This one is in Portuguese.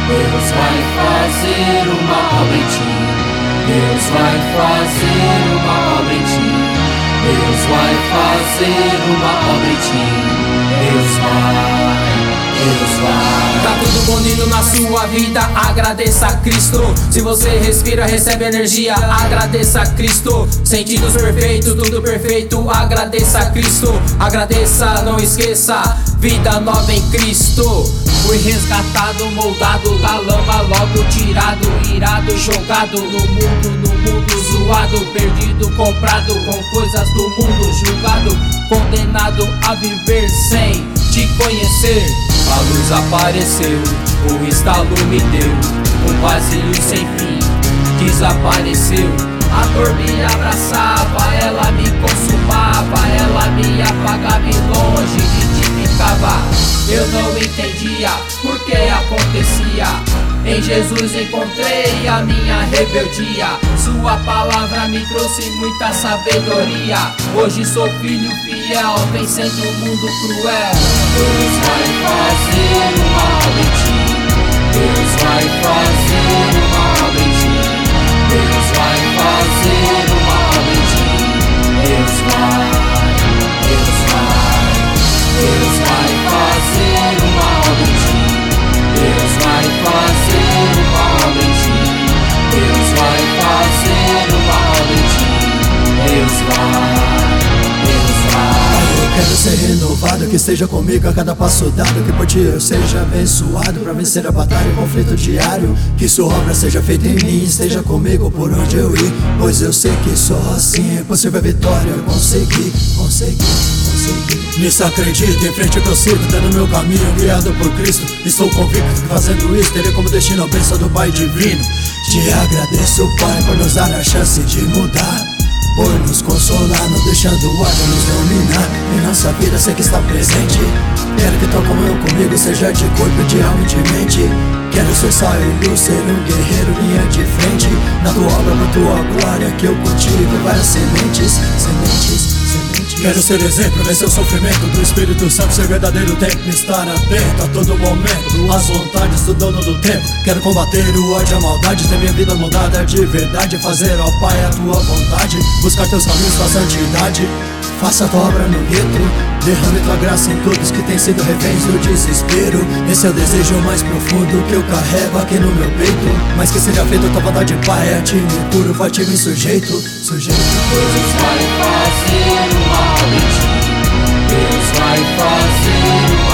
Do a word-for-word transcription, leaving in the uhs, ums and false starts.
Deus vai fazer uma obra em ti. Deus vai fazer uma obra em ti. Deus vai fazer uma obra em ti. Deus vai, Deus vai. Tá tudo bonito na sua vida, agradeça a Cristo. Se você respira, recebe energia, agradeça a Cristo. Sentidos perfeitos, tudo perfeito, agradeça a Cristo. Agradeça, não esqueça, vida nova em Cristo. Fui resgatado, moldado da lama, logo tirado, irado, jogado no mundo, no mundo zoado, perdido, comprado com coisas do mundo, julgado, condenado a viver sem te conhecer. A luz apareceu, o estalo me deu, um vazio sem fim desapareceu. A dor me abraçava, ela me consumava, ela me apagava e longe de ti ficava. Eu não entendia por que acontecia. Em Jesus encontrei a minha rebeldia. Sua palavra me trouxe muita sabedoria. Hoje sou filho fiel, vencendo o mundo cruel. Deus vai fazer uma obra em ti. Deus vai fazer uma obra em ti. Deus vai fazer uma obra em ti. Deus vai, Deus vai. Deus vai fazer uma obra em ti. Deus vai fazer uma obra em ti. Deus vai fazer uma obra em ti. Deus vai, Deus vai. Eu quero ser renovado, que esteja comigo a cada passo dado, que por ti eu seja abençoado, pra vencer a batalha e o conflito diário. Que sua obra seja feita em mim, esteja comigo por onde eu ir, pois eu sei que só assim é possível a vitória. Eu consegui, consegui, consegui. Nisso acredito, em frente eu prossigo, tendo meu caminho guiado por Cristo. Estou convicto que fazendo isso terei como destino a bênção do Pai Divino. Te agradeço, Pai, por nos dar a chance de mudar, por nos consolar, não deixando o ódio nos dominar. Em nossa vida sei que está presente. Quero que tal como eu comigo seja de corpo, de alma e de mente. Quero ser sal e luz, ser um guerreiro, linha de frente. Na tua obra, na tua glória, que eu cultivo várias sementes, sementes, sementes. Quero ser exemplo, vencer o sofrimento do Espírito Santo, ser verdadeiro tempo, estar atento a todo momento às vontades do dono do tempo. Quero combater o ódio e a maldade, ter minha vida mudada de verdade, fazer, ó Pai, a tua vontade, buscar teus caminhos com a santidade. Faça a tua obra no gueto, derrame tua graça em todos que têm sido reféns do desespero. Esse é o desejo mais profundo que eu carrego aqui no meu peito. Mas que seja feita a tua vontade, Pai, a ti me puro, forte e sujeito, sujeito. Deus vai fazer uma obra em ti. Deus vai fazer uma